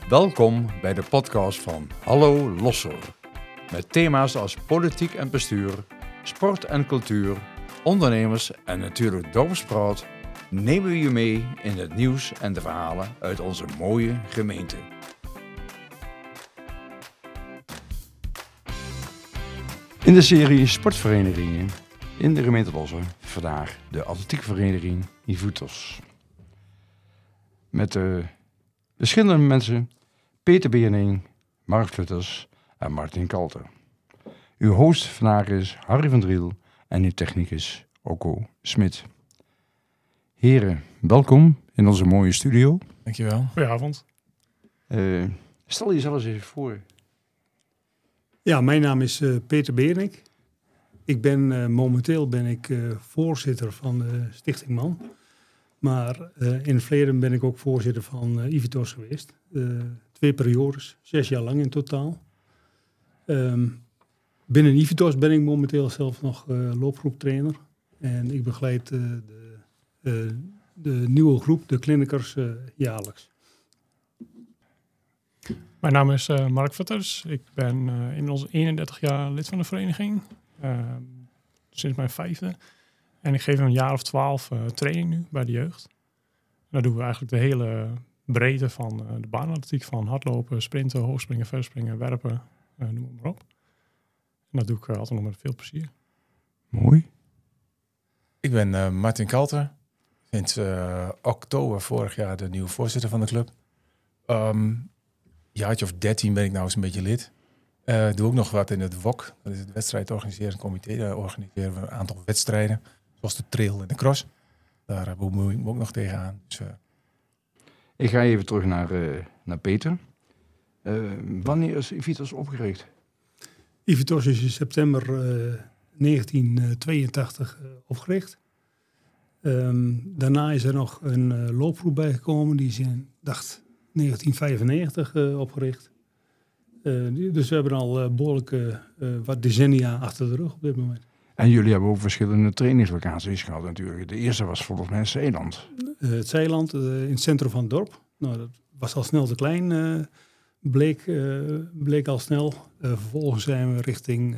Welkom bij de podcast van Hallo Losser. Met thema's als politiek en bestuur, sport en cultuur, ondernemers en natuurlijk dorpspraat nemen we je mee in het nieuws en de verhalen uit onze mooie gemeente. In de serie sportverenigingen in de gemeente Losser vandaag de atletiekvereniging Ivutos. Met verschillende mensen, Peter Beerning, Mark Flutters en Martin Kalter. Uw host vandaag is Harry van Driel en uw technicus Okko Smit. Heren, welkom in onze mooie studio. Dankjewel. Goedenavond. Stel jezelf eens even voor. Ja, mijn naam is Peter Beernik. Ik ben momenteel voorzitter van de Stichting Man. Maar in het verleden ben ik ook voorzitter van Ivutos geweest. 2 periodes, 6 jaar lang in totaal. Binnen Ivutos ben ik momenteel zelf nog loopgroeptrainer. En ik begeleid de nieuwe groep, de clinicers, jaarlijks. Mijn naam is Mark Flutters. Ik ben inmiddels 31 jaar lid van de vereniging. Sinds mijn 5e. En ik geef een jaar of 12 training nu bij de jeugd. En daar doen we eigenlijk de hele breedte van de baanatletiek. Van hardlopen, sprinten, hoogspringen, verspringen, werpen. Noem maar op. En dat doe ik altijd nog met veel plezier. Mooi. Ik ben Martin Kalter. Sinds oktober vorig jaar de nieuwe voorzitter van de club. Jaartje of 13 ben ik nou eens een beetje lid. Doe ook nog wat in het WOC. Dat is het wedstrijdorganiserend comité. Daar organiseren we een aantal wedstrijden. Zoals de trail en de cross. Daar bemoei ik me ook nog tegenaan. Dus, Ik ga even terug naar Peter. Wanneer is Ivutos opgericht? Ivutos is in september 1982 opgericht. Daarna is er nog een loopgroep bijgekomen. Die is in, 1995 opgericht. Dus we hebben al behoorlijk wat decennia achter de rug op dit moment. En jullie hebben ook verschillende trainingslocaties gehad natuurlijk. De eerste was volgens mij Zeeland. Het Zeeland in het centrum van het dorp. Nou, dat was al snel te klein, bleek al snel. Vervolgens zijn we richting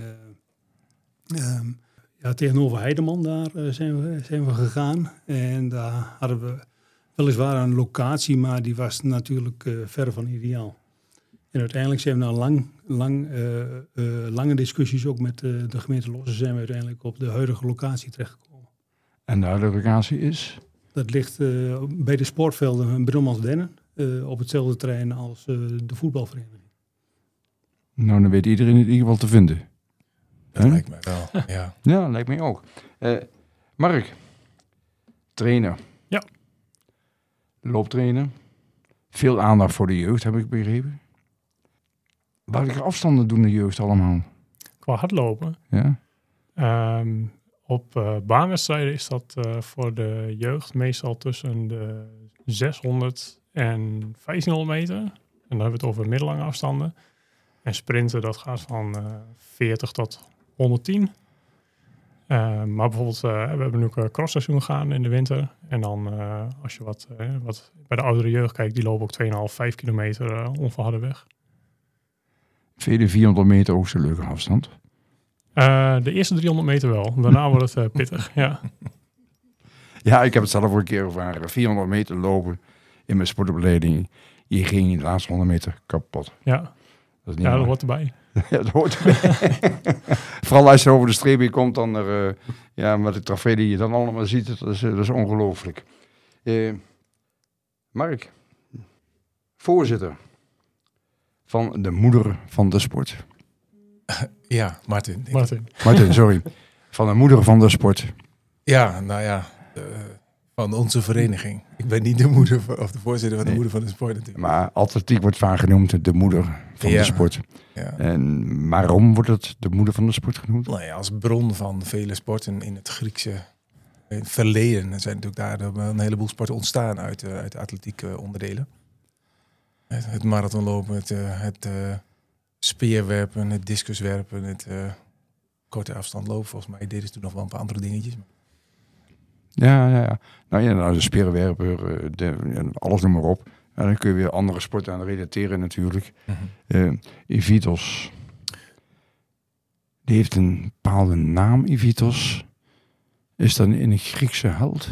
tegenover Heideman, daar zijn we gegaan. En daar hadden we weliswaar een locatie, maar die was natuurlijk ver van ideaal. En uiteindelijk zijn we na lange discussies ook met de gemeente Losser zijn we uiteindelijk op de huidige locatie terechtgekomen. En de huidige locatie is? Dat ligt bij de sportvelden Brumans-Dennen, op hetzelfde terrein als de voetbalvereniging. Nou, dan weet iedereen in ieder geval te vinden. dat lijkt mij wel, ja. Ja, lijkt mij ook. Mark, trainer. Ja. Looptrainer. Veel aandacht voor de jeugd, heb ik begrepen. Welke afstanden doen de jeugd allemaal? Qua hardlopen. Ja. Op baanwedstrijden is dat voor de jeugd meestal tussen de 600 en 1500 meter. En dan hebben we het over middellange afstanden. En sprinten, dat gaat van 40 tot 110. Maar bijvoorbeeld, we hebben nu ook crossseizoen gaan in de winter. En dan als je wat bij de oudere jeugd kijkt, die lopen ook 2,5, 5 kilometer onverharde weg. Vind je de 400 meter ook zo'n leuke afstand? De eerste 300 meter wel. Daarna wordt het pittig, ja. Ja, ik heb het zelf ook een keer ervaren. 400 meter lopen in mijn sportopleiding. Je ging de laatste 100 meter kapot. Ja, Dat is niet dat mooi. hoort erbij. Ja, dat hoort erbij. Vooral als je over de streep heen komt, dan met de trofee die je dan allemaal ziet, dat is ongelooflijk. Mark, voorzitter van de moeder van de sport. Ja, Martin. Martin, sorry. Van de moeder van de sport. Ja, nou ja, van onze vereniging. Ik ben niet de moeder of de voorzitter van de moeder van de sport natuurlijk. Maar atletiek wordt vaak genoemd de moeder van de sport. Ja. En waarom wordt het de moeder van de sport genoemd? Nou ja, als bron van vele sporten in het Griekse verleden zijn natuurlijk daar een heleboel sporten ontstaan uit de atletiek onderdelen. Het marathonlopen, het speerwerpen, het discuswerpen, het korte afstand lopen. Volgens mij deden ze toen nog wel een paar andere dingetjes. Ja. Nou ja, de speerwerper, alles noem maar op. En dan kun je weer andere sporten aan relateren natuurlijk. Mhm. Ivitos. Die heeft een bepaalde naam, Ivitos. Is dat een Griekse held?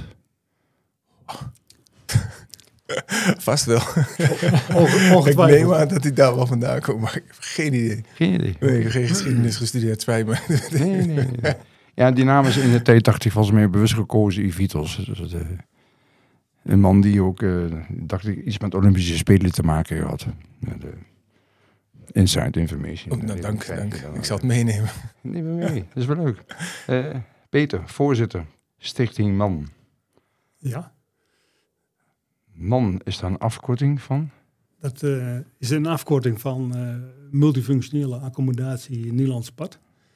Vast wel. Ik Ongetwijfeld. neem aan dat hij daar wel vandaan komt, maar ik heb geen idee. Geen idee. Nee, ik heb geen geschiedenis gestudeerd, spijt me. Nee. Ja, die naam is in de tijd, dacht ik, volgens mij bewust gekozen, Ivitos. Dus, een man die ook, dacht ik, iets met Olympische Spelen te maken had. De inside information. Nou, dank. Ik zal het meenemen. Neem me mee, dat is wel leuk. Peter, voorzitter, Stichting MAN. Ja, MAN is daar een afkorting van? dat is een afkorting van multifunctionele accommodatie in Nederlands Pad.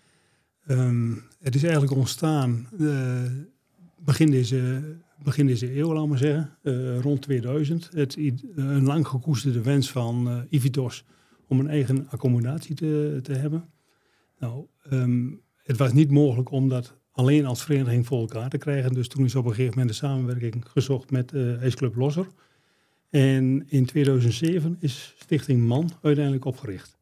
Het is eigenlijk ontstaan begin deze eeuw, laten we zeggen, rond 2000. Een lang gekoesterde wens van Ivitos om een eigen accommodatie te hebben. Nou, het was niet mogelijk om dat alleen als vereniging voor elkaar te krijgen. Dus toen is op een gegeven moment de samenwerking gezocht met IJsclub Losser. En in 2007 is Stichting MAN uiteindelijk opgericht.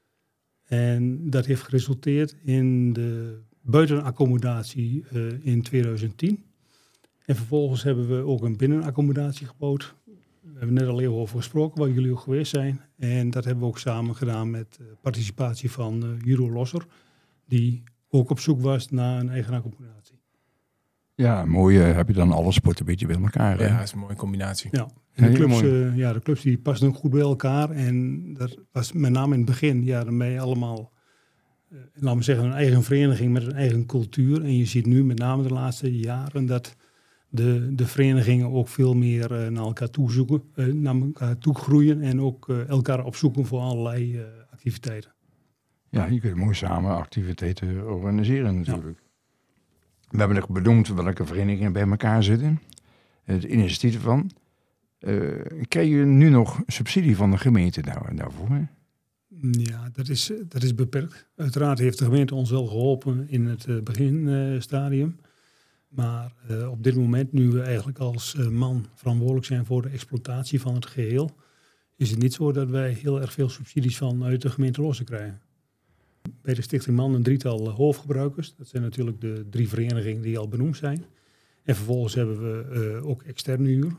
En dat heeft geresulteerd in de buitenaccommodatie in 2010. En vervolgens hebben we ook een binnenaccommodatie gebouwd. We hebben net al even over gesproken, waar jullie ook geweest zijn. En dat hebben we ook samen gedaan met participatie van Judo Losser, die ook op zoek was naar een eigen accommodatie. Ja, mooi. Heb je dan alle sporten een beetje bij elkaar. Hè? Ja, dat is een mooie combinatie. Ja, Ja, de heel clubs, mooi. de clubs die passen ook goed bij elkaar. En dat was met name in het begin, dan ben je allemaal, laten we zeggen, een eigen vereniging met een eigen cultuur. En je ziet nu met name de laatste jaren dat de verenigingen ook veel meer naar elkaar toe zoeken, naar elkaar toe groeien en ook elkaar opzoeken voor allerlei activiteiten. Ja, je kunt mooi samen activiteiten organiseren natuurlijk. We hebben ook benoemd welke verenigingen bij elkaar zitten. Het initiatief ervan. Krijg je nu nog subsidie van de gemeente daarvoor? Hè? Ja, dat is beperkt. Uiteraard heeft de gemeente ons wel geholpen in het beginstadium. Maar op dit moment, nu we eigenlijk als MAN verantwoordelijk zijn voor de exploitatie van het geheel, is het niet zo dat wij heel erg veel subsidies vanuit de gemeente Losser krijgen. Bij de Stichting MAN een drietal hoofdgebruikers. Dat zijn natuurlijk de 3 verenigingen die al benoemd zijn. En vervolgens hebben we ook externe huur.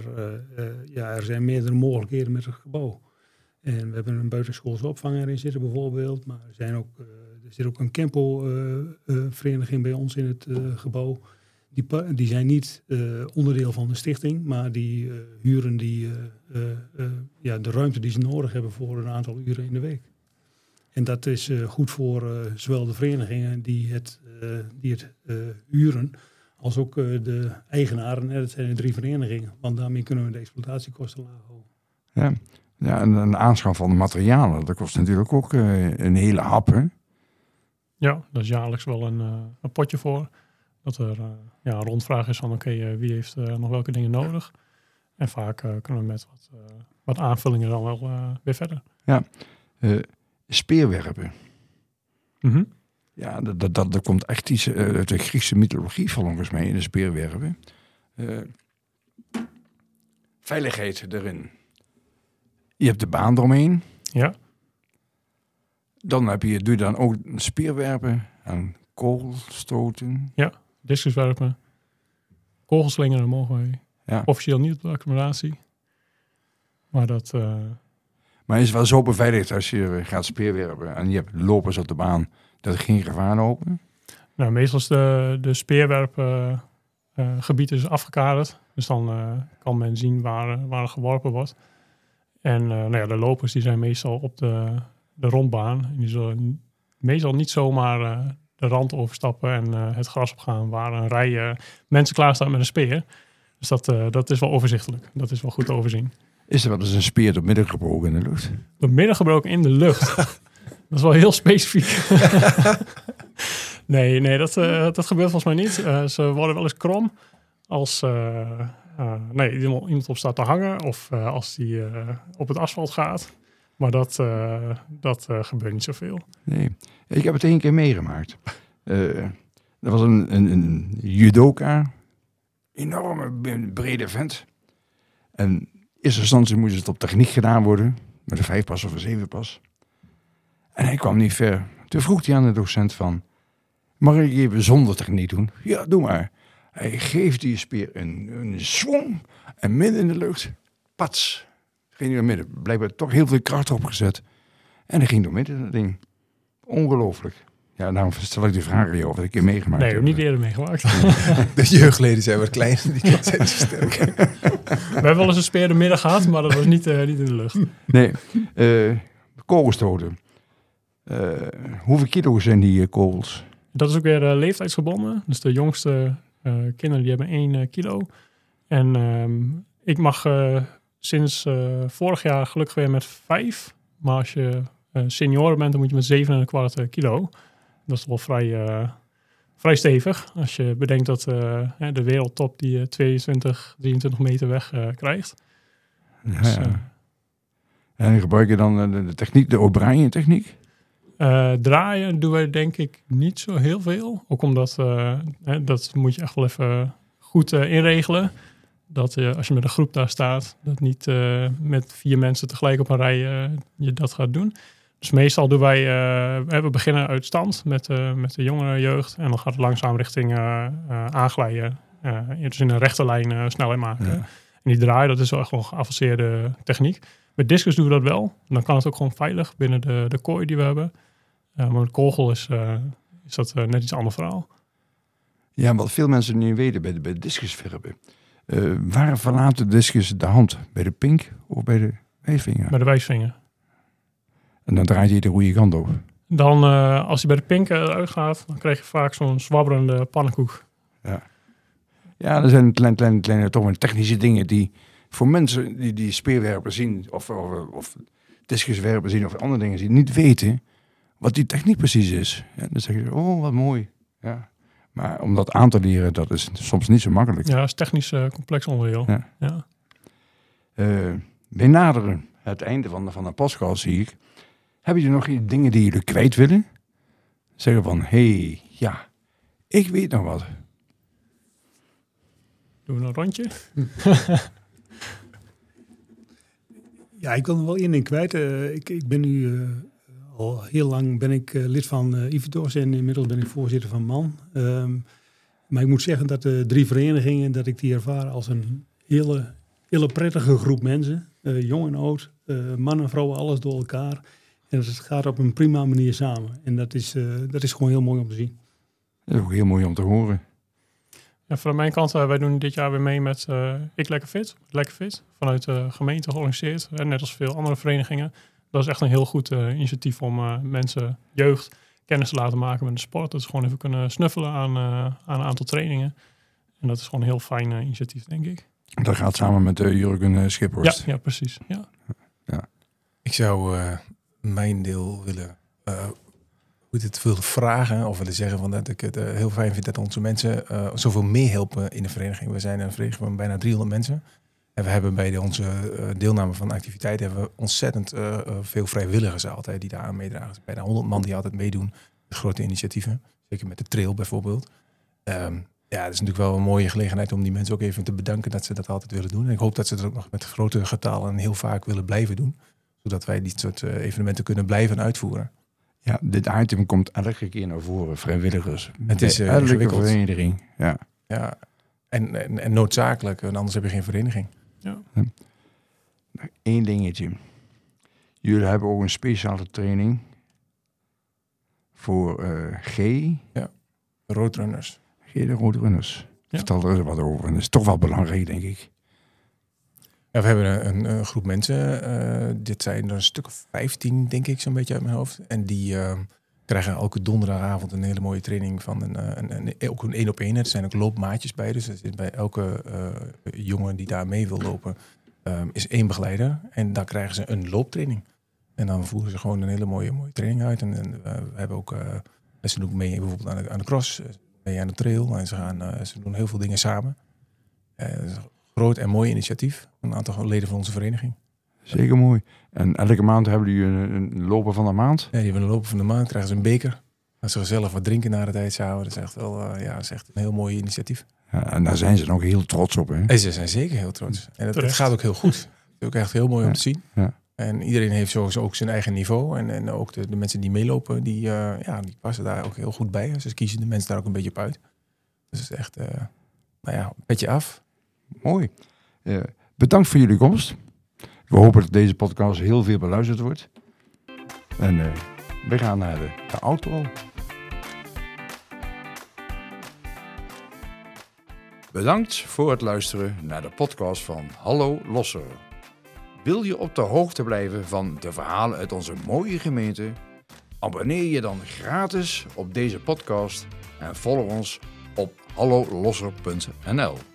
Er zijn meerdere mogelijkheden met het gebouw. En we hebben een buitenschoolse opvang erin zitten bijvoorbeeld. Maar er zit ook een Campo-vereniging bij ons in het gebouw. Die zijn niet onderdeel van de stichting, maar die huren de ruimte die ze nodig hebben voor een aantal uren in de week. En dat is goed voor zowel de verenigingen die het huren, als ook de eigenaren. En dat zijn de 3 verenigingen, want daarmee kunnen we de exploitatiekosten laag houden. Ja, en een aanschaf van de materialen, dat kost natuurlijk ook een hele hap, hè? Ja, dat is jaarlijks wel een potje voor. Dat er een rondvraag is van wie heeft nog welke dingen nodig. En vaak kunnen we met wat aanvullingen dan wel weer verder. Ja, speerwerpen. Mm-hmm. Ja, dat komt echt iets uit de Griekse mythologie volgens mij in de speerwerpen. Veiligheid erin. Je hebt de baan eromheen. Ja. Dan doe je dan ook speerwerpen en kogelstoten. Discuswerpen. Kogelslingeren mogen wij. Ja. Officieel niet op de accommodatie. Maar dat... Maar is het wel zo beveiligd als je gaat speerwerpen en je hebt lopers op de baan, dat er geen gevaar lopen? Nou, meestal is de speerwerpgebied is afgekaderd. Dus dan kan men zien waar er geworpen wordt. En de lopers die zijn meestal op de rondbaan. En die zullen meestal niet zomaar de rand overstappen en het gras opgaan waar een rij mensen klaarstaan met een speer. Dus dat is wel overzichtelijk. Dat is wel goed te overzien. Is er wel eens een speer door midden gebroken in de lucht? Door midden gebroken in de lucht. Dat is wel heel specifiek. Nee, dat gebeurt volgens mij niet. Ze worden wel eens krom als iemand op staat te hangen of als die op het asfalt gaat. Maar dat gebeurt niet zoveel. Nee, ik heb het 1 keer meegemaakt. Er was een judoka, enorme brede vent. En eerste instantie moest het op techniek gedaan worden. Met een 5-pas of een 7-pas. En hij kwam niet ver. Toen vroeg hij aan de docent van... Mag ik even zonder techniek doen? Ja, doe maar. Hij geeft die speer een zwong. En midden in de lucht. Pats. Ging hij naar midden. Blijkbaar toch heel veel kracht opgezet. En hij ging door midden in dat ding. Ongelooflijk. Ja, daarom stel ik de vraag aan jou of ik een keer meegemaakt Nee, heb. ik heb niet eerder meegemaakt. De jeugdleden zijn wat klein. Die zijn te sterk. We hebben wel eens een speer de middag gehad, maar dat was niet in de lucht. Nee. Kogelstoten. Hoeveel kilo zijn die kogels? Dat is ook weer leeftijdsgebonden. Dus de jongste kinderen die hebben 1 kilo. En ik mag sinds vorig jaar gelukkig weer met 5. Maar als je senioren bent, dan moet je met 7,25 kilo. Dat is wel vrij stevig. Als je bedenkt dat de wereldtop die 22, 23 meter weg krijgt. Ja, Dus, ja. En gebruik je dan de techniek, de O'Brien techniek? Draaien doen wij denk ik niet zo heel veel. Ook omdat dat moet je echt wel even goed inregelen. Dat als je met een groep daar staat, dat niet met 4 mensen tegelijk op een rij je dat gaat doen. Dus meestal doen wij, we beginnen uit stand met de jongere jeugd. En dan gaat het langzaam richting aanglijden. Dus in een rechte lijn snelheid maken. Ja. En die draaien, dat is wel echt wel een geavanceerde techniek. Met discus doen we dat wel. Dan kan het ook gewoon veilig binnen de kooi die we hebben. Maar met kogel is dat net iets ander verhaal. Ja, wat veel mensen niet weten bij de discuswerpen. Waar verlaat de discus de hand? Bij de pink of bij de wijsvinger? Bij de wijsvinger. En dan draait hij de goede kant op. Dan, als hij bij de pink eruit gaat, dan krijg je vaak zo'n zwabberende pannenkoek. Ja, er zijn kleine toch wel technische dingen die voor mensen die speerwerpen zien of discuswerpen zien of andere dingen zien, niet weten wat die techniek precies is. Ja, dan zeggen ze, oh wat mooi. Ja. Maar om dat aan te leren, dat is soms niet zo makkelijk. Ja, dat is technisch complex onderdeel. Ja. Ja. We naderen het einde van de podcast, zie ik. Hebben jullie nog dingen die jullie kwijt willen? Zeggen van, ja, ik weet nog wat. Doen we een rondje? Ja, ik wil nog wel 1 ding kwijt. Ik ben nu al heel lang lid van Ivetos en inmiddels ben ik voorzitter van MAN. Maar ik moet zeggen dat de 3 verenigingen, dat ik die ervaar als een hele prettige groep mensen. Jong en oud, man en vrouw, alles door elkaar. En het gaat op een prima manier samen. En dat is gewoon heel mooi om te zien. Dat is ook heel mooi om te horen. Ja, van mijn kant, wij doen dit jaar weer mee met Ik Lekker Fit. Vanuit de gemeente georganiseerd. Net als veel andere verenigingen. Dat is echt een heel goed initiatief om mensen, jeugd, kennis te laten maken met de sport. Dat ze gewoon even kunnen snuffelen aan een aantal trainingen. En dat is gewoon een heel fijn initiatief, denk ik. Dat gaat samen met Jurgen Schiphorst. Ja, precies. Ja. Ik zou mijn deel willen vragen of willen zeggen van dat ik het heel fijn vind dat onze mensen zoveel meehelpen in de vereniging. We zijn een vereniging van bijna 300 mensen. En we hebben bij onze deelname van activiteiten hebben we ontzettend veel vrijwilligers altijd die daar aan meedragen. Bijna 100 man die altijd meedoen met grote initiatieven. Zeker met de trail bijvoorbeeld. Ja, dat is natuurlijk wel een mooie gelegenheid om die mensen ook even te bedanken dat ze dat altijd willen doen. En ik hoop dat ze dat ook nog met grote getallen en heel vaak willen blijven doen. Zodat wij dit soort evenementen kunnen blijven uitvoeren. Ja, dit item komt elke keer naar voren, vrijwilligers. Het is elke ingewikkeld. vereniging. Ja. Ja, en noodzakelijk, want anders heb je geen vereniging. Ja. Nog 1 dingetje. Jullie hebben ook een speciale training voor Roadrunners. de Roadrunners. Ja. Vertel er eens wat over. En dat is toch wel belangrijk, denk ik. Ja, we hebben een groep mensen. Dit zijn er een stuk of 15, denk ik, zo'n beetje uit mijn hoofd. En die krijgen elke donderdagavond een hele mooie training van ook een 1-op-1. Er zijn ook loopmaatjes bij. Dus er zit bij elke jongen die daar mee wil lopen, is 1 begeleider. En dan krijgen ze een looptraining. En dan voeren ze gewoon een hele mooie training uit. En we hebben ook, ze doen mee bijvoorbeeld aan de cross, mee aan de trail. En ze doen heel veel dingen samen. Groot en mooi initiatief. Een aantal leden van onze vereniging. Zeker mooi. En elke maand hebben jullie een loper van de maand? Ja, die hebben een loper van de maand, krijgen ze een beker. Als ze gezellig wat drinken na de tijdshouden. Dat is echt wel dat is echt een heel mooi initiatief. Ja, en daar zijn ze nog heel trots op. Hè? En ze zijn zeker heel trots. En het gaat ook heel goed. is ook echt heel mooi om te zien. Ja. En iedereen heeft sowieso ook zijn eigen niveau. En ook de mensen die meelopen, die passen daar ook heel goed bij. Ze kiezen de mensen daar ook een beetje op uit. Dus het is echt, een petje af. Mooi. Bedankt voor jullie komst. We hopen dat deze podcast heel veel beluisterd wordt. En we gaan naar de outro. Bedankt voor het luisteren naar de podcast van Hallo Losser. Wil je op de hoogte blijven van de verhalen uit onze mooie gemeente? Abonneer je dan gratis op deze podcast en volg ons op hallolosser.nl.